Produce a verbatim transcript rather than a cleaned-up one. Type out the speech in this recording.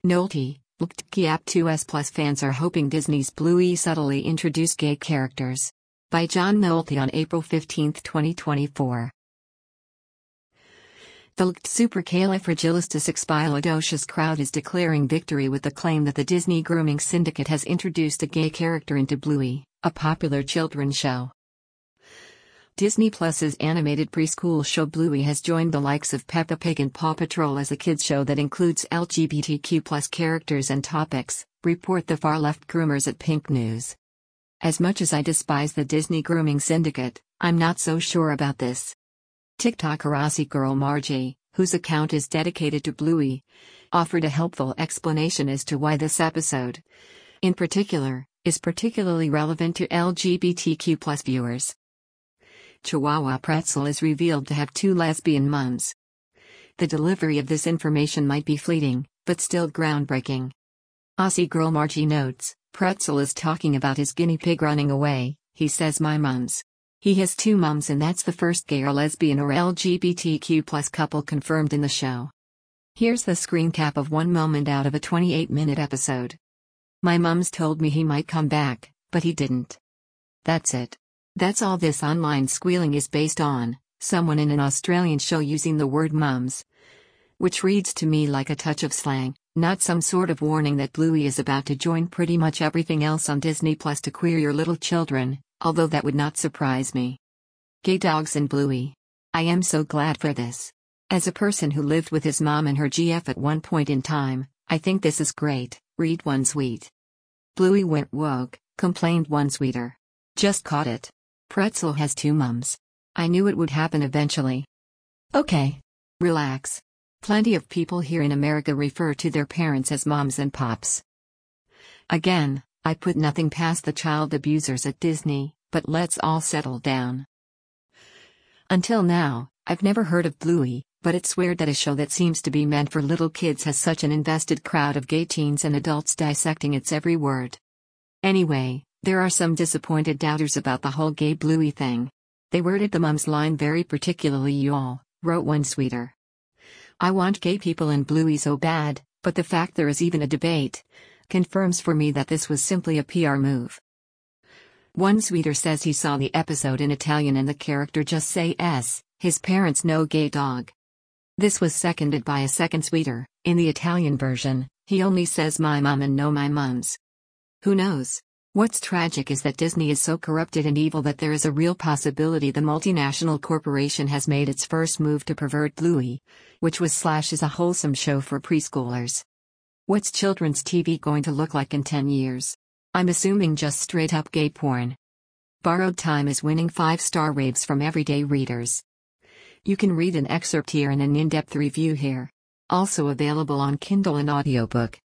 Nolte, Gap two S Plus fans are hoping Disney's Bluey subtly introduce gay characters. By John Nolte on April fifteenth, twenty twenty-four. The supercalifragilisticexpialidocious crowd is declaring victory with the claim that the Disney grooming syndicate has introduced a gay character into Bluey, a popular children's show. Disney Plus's animated preschool show Bluey has joined the likes of Peppa Pig and Paw Patrol as a kids show that includes L G B T Q plus characters and topics, report the far-left groomers at Pink News. As much as I despise the Disney grooming syndicate, I'm not so sure about this. TikToker Aussie Girl Margie, whose account is dedicated to Bluey, offered a helpful explanation as to why this episode, in particular, is particularly relevant to L G B T Q plus viewers. Chihuahua Pretzel is revealed to have two lesbian mums. The delivery of this information might be fleeting, but still groundbreaking. Aussie Girl Margie notes, Pretzel is talking about his guinea pig running away. He says my mums. He has two mums, and that's the first gay or lesbian or L G B T Q plus couple confirmed in the show. Here's the screen cap of one moment out of a twenty-eight minute episode. My mums told me he might come back, but he didn't. That's it. That's all this online squealing is based on, someone in an Australian show using the word mums. Which reads to me like a touch of slang, not some sort of warning that Bluey is about to join pretty much everything else on Disney Plus to queer your little children, although that would not surprise me. Gay dogs and Bluey. I am so glad for this. As a person who lived with his mom and her G F at one point in time, I think this is great. Read one sweet. Bluey went woke, complained one sweeter. Just caught it. Pretzel has two mums. I knew it would happen eventually. Okay. Relax. Plenty of people here in America refer to their parents as moms and pops. Again, I put nothing past the child abusers at Disney, but let's all settle down. Until now, I've never heard of Bluey, but it's weird that a show that seems to be meant for little kids has such an invested crowd of gay teens and adults dissecting its every word. Anyway, there are some disappointed doubters about the whole gay Bluey thing. They worded the mums line very particularly, y'all, wrote one sweeter. I want gay people in Bluey so bad, but the fact there is even a debate confirms for me that this was simply a P R move. One sweeter says he saw the episode in Italian and the character just say S, his parents no gay dog. This was seconded by a second sweeter. In the Italian version, he only says my mom and no my mums. Who knows? What's tragic is that Disney is so corrupted and evil that there is a real possibility the multinational corporation has made its first move to pervert Bluey, which was slashed as a wholesome show for preschoolers. What's children's T V going to look like in ten years? I'm assuming just straight up gay porn. Borrowed Time is winning five star raves from everyday readers. You can read an excerpt here and an in-depth review here. Also available on Kindle and audiobook.